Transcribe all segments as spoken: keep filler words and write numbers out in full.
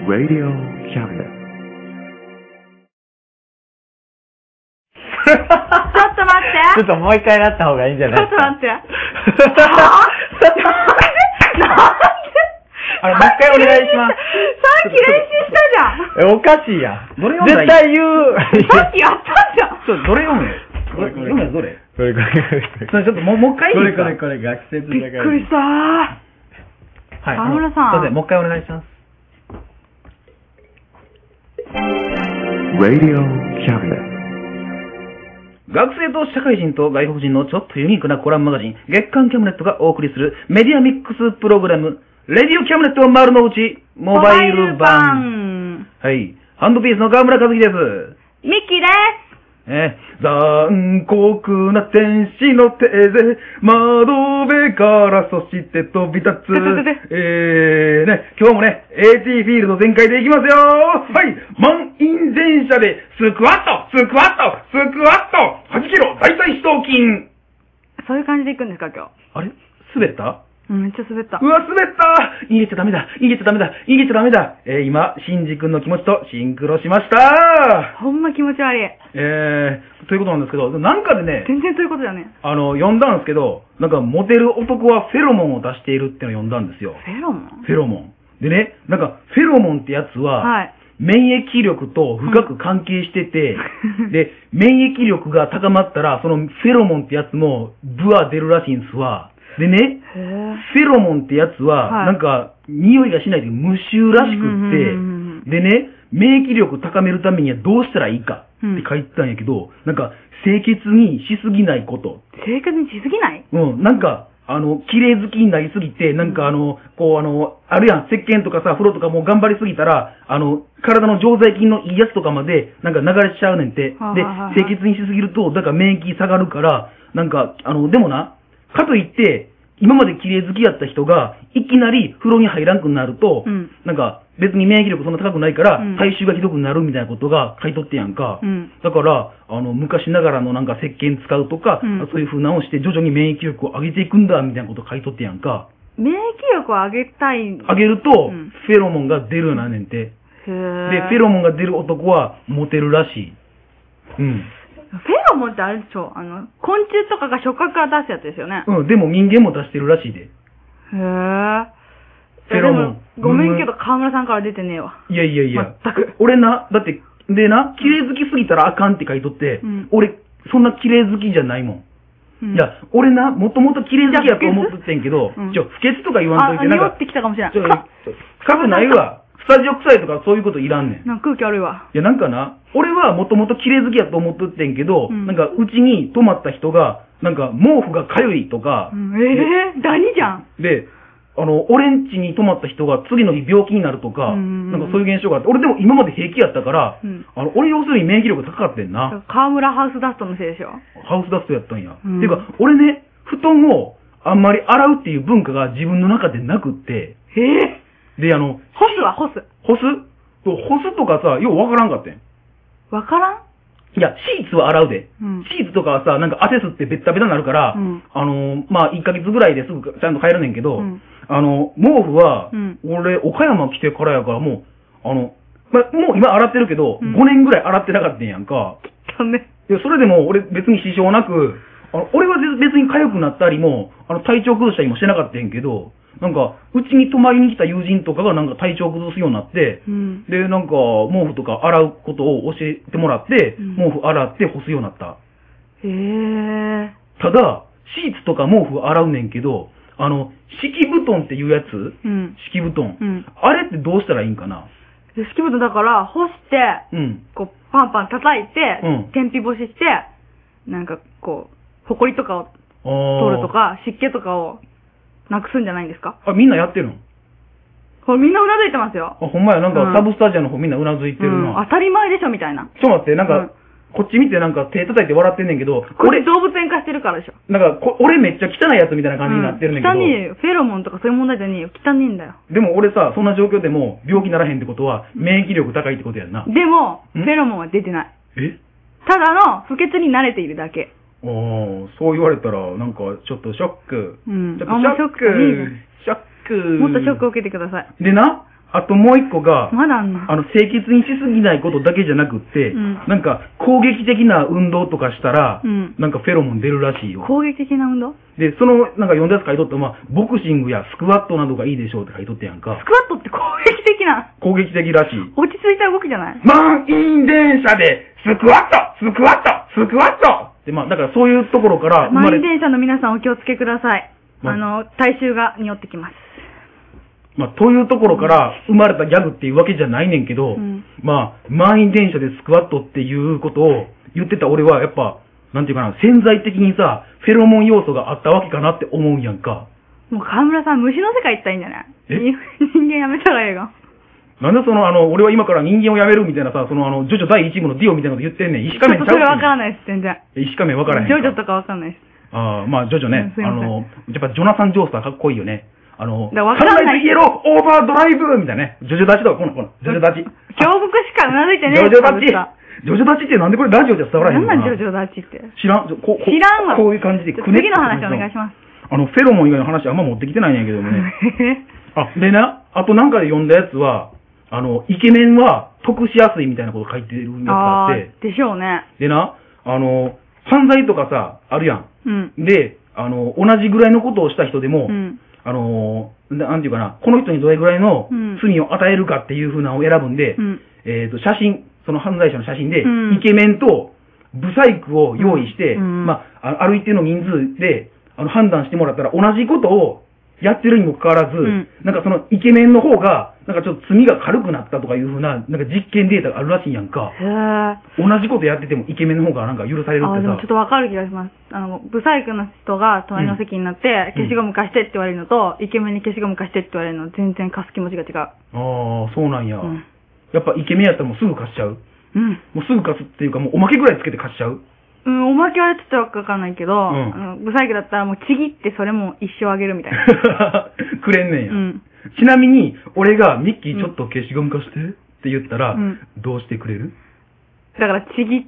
Radio Cabinet ちょっと待ってちょっともう一回なった方がいいんじゃないですか。 ちょっと待ってはぁなんであれ、もう一回お願いします。 さっき練習したじゃん。 え、おかしいやん。 どれ読んだらいい？ 絶対言う。 さっきやったじゃん。 ちょっとどれ読むの？読むのどれ？ これこれそれちょっともう、もう一回いいですか？ これこれこれ学説びっくりしたー。 はい。 河村さん。 すいません、もう一回お願いします。 Radio Cabinet 学生と社会人と外国人のちょっとユニークなコラムマガジン、月刊キャムネットがお送りするメディアミックスプログラム、レディオキャムネット丸の内モバイル版。はい。ハンドピースの河村和樹です。 ミッキーです。 えー、残酷な天使の手で窓辺からそして飛び立つ。えー、ね、今日もね、エーティー フィールド全開でいきますよ。はい。満員電車でスクワット、スクワット、スクワット、はちキロ大腿四頭筋。 そういう感じでいくんですか、今日。 あれ滑ったうん、めっちゃ滑った。 うわ、滑った逃げちゃダメだ逃げちゃダメだ逃げちゃダメだえー、今、シンジ君の気持ちとシンクロしましたほんま気持ち悪い。 えー、ということなんですけど、なんかでね、 全然そういうことだよね。 あの、読んだんですけど、なんか、モテる男はフェロモンを出しているっていうのを読んだんですよ。 フェロモンフェロモン。でね、なんか、フェロモンってやつは、 はい。 免疫力と深く関係してて、うん、で、免疫力が高まったら、そのフェロモンってやつも、ブワー出るらしいんですわ。でね、フェロモンってやつは、はい、なんか、匂いがしないで無臭らしくって、でね、免疫力高めるためにはどうしたらいいかって書いてたんやけど、うん、なんか、清潔にしすぎないこと。 清潔にしすぎない？ うん、なんか、あの、綺麗好きになりすぎて、なんかあの、こうあの、あるやん、石鹸とかさ、風呂とかもう頑張りすぎたら、あの、体の常在菌のいいやつとかまで、なんか流れちゃうねんて。で、清潔にしすぎると、だから免疫下がるから、なんか、あの、でもな、かといって、今まで綺麗好きやった人が、いきなり風呂に入らんくなると、うん、なんか、別に免疫力そんな高くないから、うん、体臭がひどくなるみたいなことが書いとってやんか。うん、だから、あの、昔ながらのなんか石鹸使うとか、うん、そういう風なのをして徐々に免疫力を上げていくんだ、みたいなこと書いとってやんか。 免疫力を上げたい上げると、うん、フェロモンが出るようなねんて。で、フェロモンが出る男はモテるらしい。うん。 フェロモンってあれでしょ、あの、昆虫とかが触覚から出すやつですよね。 うん、でも人間も出してるらしいで。 へぇー。フェロモン。ごめんけど、河村さんから出てねえわ。 いやいやいや。 全く。 俺な、だって、でな、綺麗好きすぎたらあかんって書いとって、うん、俺、そんな綺麗好きじゃないもん。うん、いや、俺な、もともと綺麗好きやと思っててんけど、うん、ちょ、不潔とか言わんといて、なんか。 匂ってきたかもしれない。 ちょ、かくないわ。スタジオ臭いとかそういうこといらんねん。 なんか空気悪いわ。 いや、なんかな、俺はもともと綺麗好きやと思っとってんけど、うん、なんかうちに泊まった人が、なんか毛布がかゆいとか、 うん、えぇ、ー、ダニじゃん。 で、あの、俺ん家に泊まった人が次の日病気になるとか、うん、なんかそういう現象があって、俺でも今まで平気やったから、うん、あの、俺要するに免疫力高かってんな。 河村ハウスダストのせいでしょ。 ハウスダストやったんや。うん、ていうか、俺ね、布団をあんまり洗うっていう文化が自分の中でなくって、 えぇ、ー、で、あの、 干すは干す。 干す干すとかさ、ようわからんかってん。 わからん？ いや、シーツは洗うで。うん、シーツとかはさ、なんか汗吸ってベッタベタになるから、うん、あのー、まあ、いっかげつぐらいですぐちゃんと帰るねんけど、うん、あの、毛布は、うん、俺、岡山来てからやからもう、あの、まあ、もう今洗ってるけど、うん、ごねんぐらい洗ってなかったんやんか。 だね。 いや、それでも俺別に支障なく、あの俺は別に痒くなったりも、あの、体調崩したりもしてなかったんやけど、なんか、うちに泊まりに来た友人とかがなんか体調崩すようになって、うん、で、なんか、毛布とか洗うことを教えてもらって、うん、毛布洗って干すようになった。 へー。 ただ、シーツとか毛布洗うねんけど、あの、敷布団っていうやつ、うん、敷布団、うん、あれってどうしたらいいんかな？ 敷布団だから、干して、うん、こう、パンパン叩いて、うん、天日干しして、なんかこう、ホコリとかを取るとか、湿気とかを、なくすんじゃないんですか？ あ、みんなやってるの？ これみんなうなずいてますよ。 あ、ほんまや、なんか、うん、サブスタジアの方みんなうなずいてるな。 うん、当たり前でしょ、みたいな。 ちょっと待って、なんか、うん、こっち見てなんか手叩いて笑ってんねんけど、 これ動物園化してるからでしょ。 なんかこ、俺めっちゃ汚いやつみたいな感じになってるねんけど。 うん、汚いよ。フェロモンとかそういう問題じゃねえよ。汚いんだよ。 でも俺さ、そんな状況でも病気ならへんってことは、免疫力高いってことやんな。 でも、フェロモンは出てない。 え？ ただの不潔に慣れているだけ。 ああ、そう言われたら、なんか、ちょっとショック。 うん。 ちょっとショック。ショック。 もっとショックを受けてください。 でな、 あともう一個が、 まだあんのあの、清潔にしすぎないことだけじゃなくって、うん、なんか、攻撃的な運動とかしたら、うん、なんかフェロモン出るらしいよ。 攻撃的な運動で、その、なんか読んだやつ書いとった、まあ、ボクシングやスクワットなどがいいでしょうって書いとってやんか。 スクワットって攻撃的な攻撃的らしい。 落ち着いた動きじゃない？ 満員電車で、スクワットスクワットスクワットで、まあ、だからそういうところから生まれ、満員電車の皆さんお気をつけください。まあ、あの、体臭が匂ってきます。 まあ、というところから生まれたギャグっていうわけじゃないねんけど、うん、まあ、満員電車でスクワットっていうことを言ってた俺は、やっぱ、なんていうかな、潜在的にさ、フェロモン要素があったわけかなって思うんやんか。 もう河村さん、虫の世界行ったらいいんじゃない？え人間やめたらええが。 なんでその、あの、俺は今から人間をやめるみたいなさ、その、あの、ジョジョだいいち部のディオみたいなこと言ってんねん。石仮面ちゃうし。 それわからないです、全然。 石仮面わからへん。 ジョジョとかわかんないです。 ああ、まあ、ジョジョね。あの、やっぱジョナサン・ジョースターかっこいいよね。あの、 わかんない。 イエロー、オーバードライブみたいなね。ジョジョ立ちだ、この、この、ジョジョ立ち。 峡谷しかうなずいてねえ。ジョジョ立ち。ジョジョ立ちってなんでこれラジオじゃ伝わらへんのかな？ なんなんジョジョ立ちって。 知らん、こ知らんわ。 こういう感じで。 次の話お願いします。 あの、フェロモン以外の話あんま持ってきてないんやけどね。あ、でな、あとなんかで読んだやつは、あの、イケメンは得しやすいみたいなこと書いてるやつがあって。 でしょうね。 でな、あの、犯罪とかさ、あるやん。 うん。 で、あの、同じぐらいのことをした人でも、うん、あの、なんていうかな、この人にどれぐらいの罪を与えるかっていう風なのを選ぶんで、うん、えっと、写真、その犯罪者の写真で、うん、イケメンとブサイクを用意して、うん、まあ、ある一定の人数で、あの、判断してもらったら同じことをやってるにもかかわらず、うん、なんかそのイケメンの方が、なんかちょっと罪が軽くなったとかいう風な、なんか実験データがあるらしいやんか。 へー。 同じことやっててもイケメンの方がなんか許されるってさ。 あ、でもちょっとわかる気がします。あの、ブサイクの人が隣の席になって、うん、消しゴム貸してって言われるのと、イケメンに消しゴム貸してって言われるの、全然貸す気持ちが違う。ああ、そうなんや。うん、やっぱイケメンやったらもうすぐ貸しちゃう。 うん。 もうすぐ貸すっていうか、もうおまけぐらいつけて貸しちゃう。 うん、おまけはちょっとわかんないけど、うん、あの、ブサイクだったらもうちぎってそれも一生あげるみたいな。 くれんねんや。 うん。 ちなみに、俺がミッキーちょっと消しゴム貸してって言ったら、うん、どうしてくれる？ だからちぎって、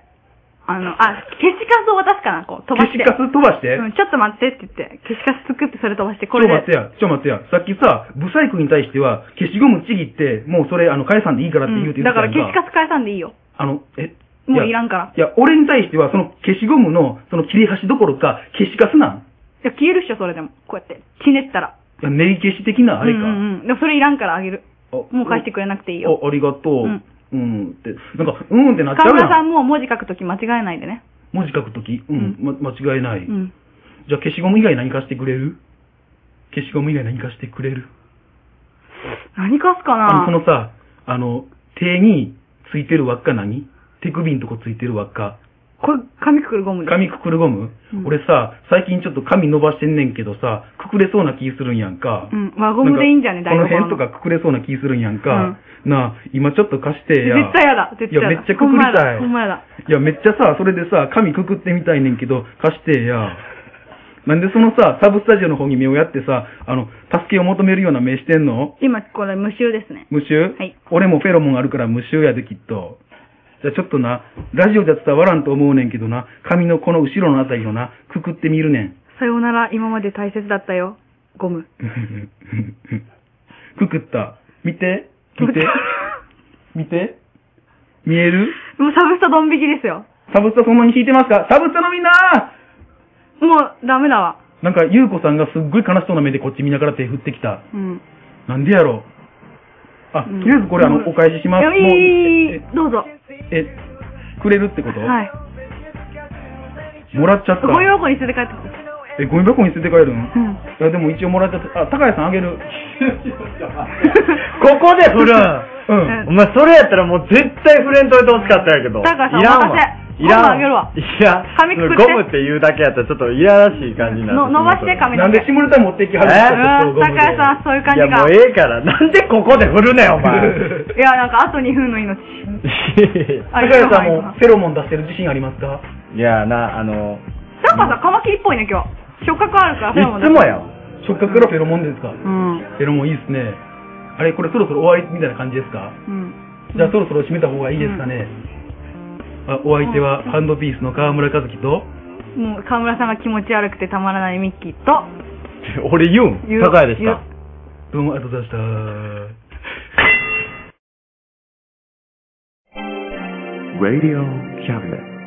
あの、あ、消しカスを渡すかな、こう、飛ばして。 消しカス飛ばしてうん、ちょっと待ってって言って、消しカス作ってそれ飛ばして、これで。 ちょ待ってや、ちょ待ってや。さっきさ、ブサイクに対しては、消しゴムちぎって、もうそれ、あの、返さんでいいからって言うて言ってたやんか、 うん、だから消しカス返さんでいいよ。 あの、えもういらんから。 いや、俺に対しては、その消しゴムの、その切れ端どころか、消しカスなん？ いや、消えるっしょ、それでも。こうやって。ひねったら。 いや、練り消し的なあれか。 うんうん。でもそれいらんからあげる。もう返してくれなくていいよ。 あ、ありがとう。うん。うんって。なんか、うんってなっちゃうやん。 河村さんも文字書くとき間違えないでね。 文字書くときうん、ま、間違えない。うん。じゃあ消しゴム以外何貸してくれる？消しゴム以外何貸してくれる？ 何貸すかな？ あの、そのさ、あの、手についてる輪っか何？手首んとこついてる輪っか。 これ、髪くくるゴムです。 髪くくるゴム、うん、俺さ、最近ちょっと髪伸ばしてんねんけどさ、くくれそうな気するんやんか。 うん、輪ゴムでいいんじゃね、 この辺とかくくれそうな気するんやんか。うん、なあ、今ちょっと貸してや。 絶対やだ、絶対やだ。 いや、めっちゃくくりたい。 ほんまやだ。 いや、めっちゃさ、それでさ、髪くくってみたいねんけど、貸してや。なんでそのさ、サブスタジオの方に目をやってさ、あの、助けを求めるような目してんの？ 今、これ無臭ですね。 無臭？ はい。 俺もフェロモンあるから無臭やできっと。じゃあちょっとな、ラジオじゃ伝わらんと思うねんけどな、髪のこの後ろのあたりをな、くくってみるねん。 さようなら、今まで大切だったよ。ゴム。 くくった。見て、見て、見て。見える？ もうサブスタドン引きですよ。 サブスタそんなに引いてますか？サブスタのみんなもうダメだわ。 なんか、ゆうこさんがすっごい悲しそうな目でこっち見ながら手振ってきた。 うん。 なんでやろう。あ、とりあえずこれ、あの、お返しします。 いや、いい、どうぞ。 え、くれるってこと？ はい。 もらっちゃった。 ゴミ箱に捨てて帰ってくる。 え、ゴミ箱に捨てて帰るん？うん。 いや、でも一応もらっちゃった。あ、高谷さんあげる。 ここで振るん。うん。お前、それやったらもう絶対触れんといてほしかったんやけど。 高谷さん、お任せ。 いらん。 あげるわ。 いや、 髪くくって。 ゴムって言うだけやったらちょっといやらしい感じになる。 の伸ばして髪の毛。 なんで下ネタ持ってきはるんですか？高谷さん、そういう感じが。 いや、もうええから。なんでここで振るねん、お前。 いや、なんか、あとにふんの命。 高谷さんもフェロモン出してる自信ありますか？ いや、な、あの。 高谷さん、カマキリっぽいね、今日。触覚あるからフェロモンいつもや。 触覚からフェロモンですか？ うん。 フェロモンいいっすね。あれ、これそろそろ終わりみたいな感じですか？ うん。 じゃあそろそろ締めた方がいいですかね。あ、お相手はハンドピースの川村和樹と、 もう川村さんが気持ち悪くてたまらないミッキーと、 俺言うん？高谷でした。 どうもありがとうございました。 Radio Cabinet.